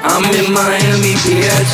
I'm in Miami, bitch.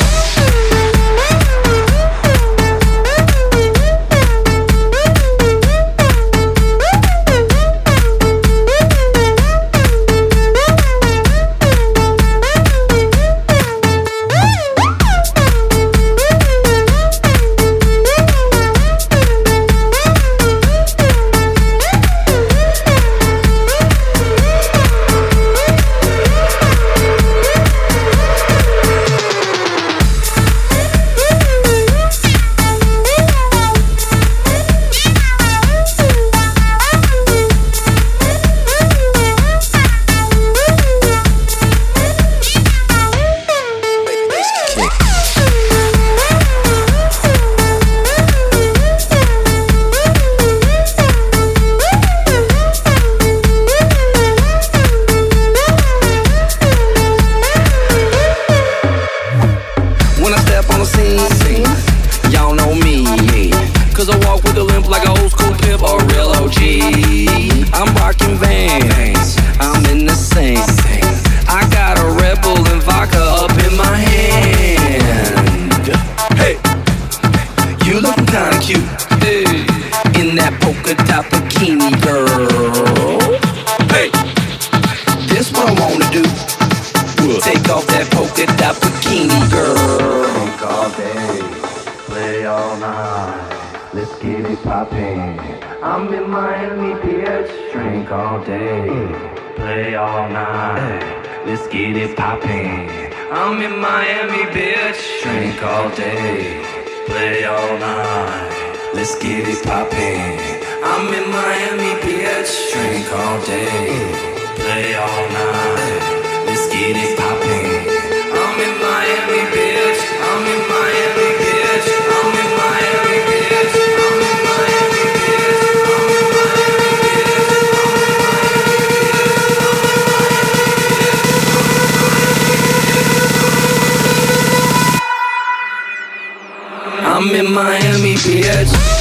I'm in Miami, bitch. Drink all day, play all night. Let's get it poppin'. I'm in Miami, bitch. Drink all day, play all night. Let's get it poppin'. I'm in Miami, bitch. Drink all day, play all night. Let's get it poppin'. I'm in Miami, bitch. I'm in Miami, bitch. I'm in Miami, bitch. I'm in Miami, bitch. I'm in Miami, bitch.